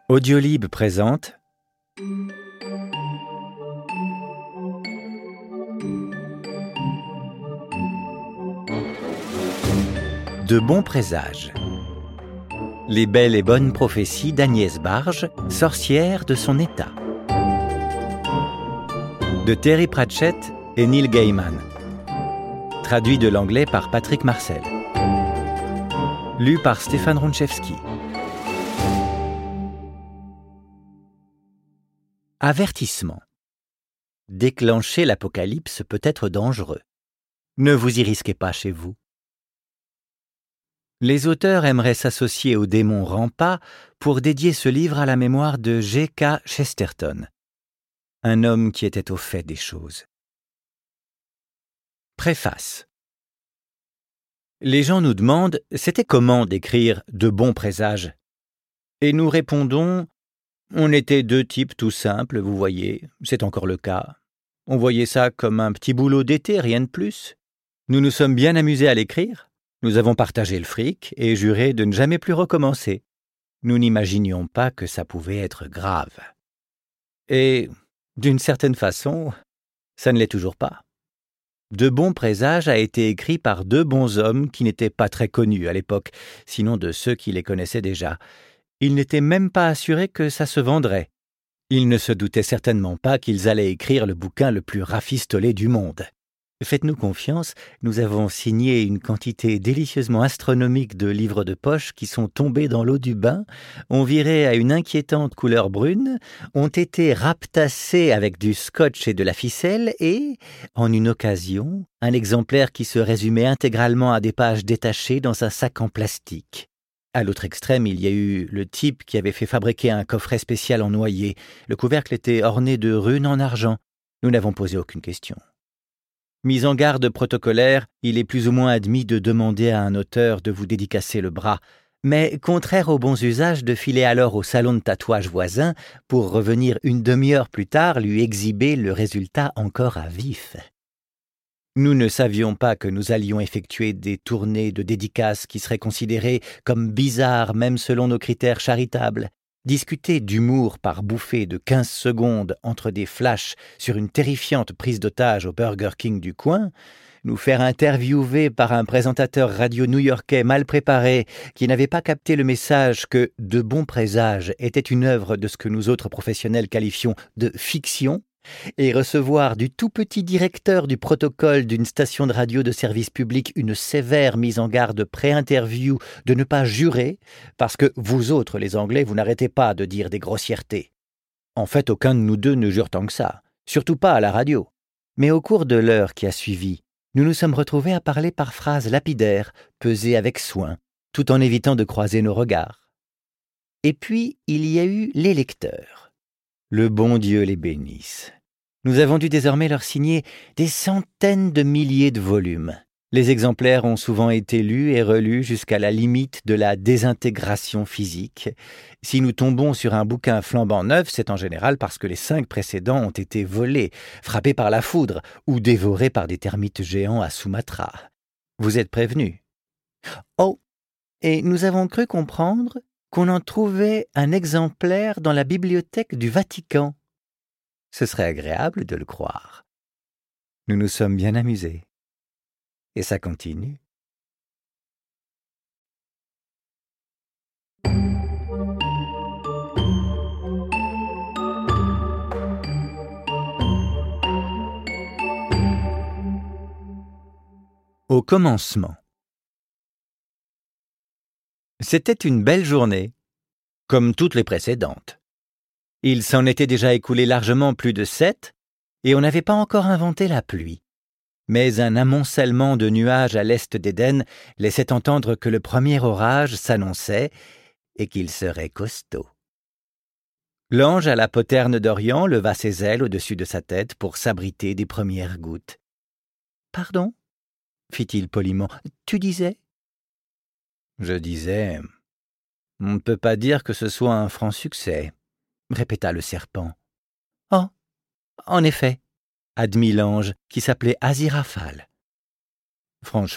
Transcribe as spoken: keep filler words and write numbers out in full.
Audiolib présente De bons présages. Les belles et bonnes prophéties d'Agnès Barge, sorcière de son état. De Terry Pratchett et Neil Gaiman. Traduit de l'anglais par Patrick Marcel. Lu par Stéphane Ronchevski. Avertissement. Déclencher l'apocalypse peut être dangereux. Ne vous y risquez pas chez vous. Les auteurs aimeraient s'associer au démon Rampa pour dédier ce livre à la mémoire de G K Chesterton, un homme qui était au fait des choses. Préface. Les gens nous demandent « C'était comment d'écrire de bons présages ?» Et nous répondons « On était deux types tout simples, vous voyez, c'est encore le cas. On voyait ça comme un petit boulot d'été, rien de plus. Nous nous sommes bien amusés à l'écrire. Nous avons partagé le fric et juré de ne jamais plus recommencer. Nous n'imaginions pas que ça pouvait être grave. Et, d'une certaine façon, ça ne l'est toujours pas. De bons présages a été écrit par deux bons hommes qui n'étaient pas très connus à l'époque, sinon de ceux qui les connaissaient déjà. Ils n'étaient même pas assurés que ça se vendrait. Ils ne se doutaient certainement pas qu'ils allaient écrire le bouquin le plus rafistolé du monde. Faites-nous confiance, nous avons signé une quantité délicieusement astronomique de livres de poche qui sont tombés dans l'eau du bain, ont viré à une inquiétante couleur brune, ont été rapetassés avec du scotch et de la ficelle et, en une occasion, un exemplaire qui se résumait intégralement à des pages détachées dans un sac en plastique. À l'autre extrême, il y a eu le type qui avait fait fabriquer un coffret spécial en noyer. Le couvercle était orné de runes en argent. Nous n'avons posé aucune question. Mis en garde protocolaire, il est plus ou moins admis de demander à un auteur de vous dédicacer le bras, mais contraire aux bons usages de filer alors au salon de tatouage voisin pour revenir une demi-heure plus tard lui exhiber le résultat encore à vif. Nous ne savions pas que nous allions effectuer des tournées de dédicaces qui seraient considérées comme bizarres même selon nos critères charitables. Discuter d'humour par bouffée de quinze secondes entre des flashs sur une terrifiante prise d'otage au Burger King du coin, nous faire interviewer par un présentateur radio new-yorkais mal préparé qui n'avait pas capté le message que De bons présages était une œuvre de ce que nous autres professionnels qualifions de fiction, et recevoir du tout petit directeur du protocole d'une station de radio de service public une sévère mise en garde pré-interview de ne pas jurer, parce que vous autres, les Anglais, vous n'arrêtez pas de dire des grossièretés. En fait, aucun de nous deux ne jure tant que ça, surtout pas à la radio. Mais au cours de l'heure qui a suivi, nous nous sommes retrouvés à parler par phrases lapidaires, pesées avec soin, tout en évitant de croiser nos regards. Et puis, il y a eu les lecteurs. Le bon Dieu les bénisse. Nous avons dû désormais leur signer des centaines de milliers de volumes. Les exemplaires ont souvent été lus et relus jusqu'à la limite de la désintégration physique. Si nous tombons sur un bouquin flambant neuf, c'est en général parce que les cinq précédents ont été volés, frappés par la foudre ou dévorés par des termites géants à Sumatra. Vous êtes prévenus. Oh, et nous avons cru comprendre qu'on en trouvait un exemplaire dans la bibliothèque du Vatican. Ce serait agréable de le croire. Nous nous sommes bien amusés. Et ça continue. Au commencement. C'était une belle journée, comme toutes les précédentes. Il s'en était déjà écoulé largement plus de sept, et on n'avait pas encore inventé la pluie. Mais un amoncellement de nuages à l'est d'Éden laissait entendre que le premier orage s'annonçait et qu'il serait costaud. L'ange à la poterne d'Orient leva ses ailes au-dessus de sa tête pour s'abriter des premières gouttes. « Pardon ?» fit-il poliment. « Tu disais ?» Je disais, « On ne peut pas dire que ce soit un franc succès, » répéta le serpent. « Oh, en effet, » admit l'ange qui s'appelait Aziraphale. « Franchement,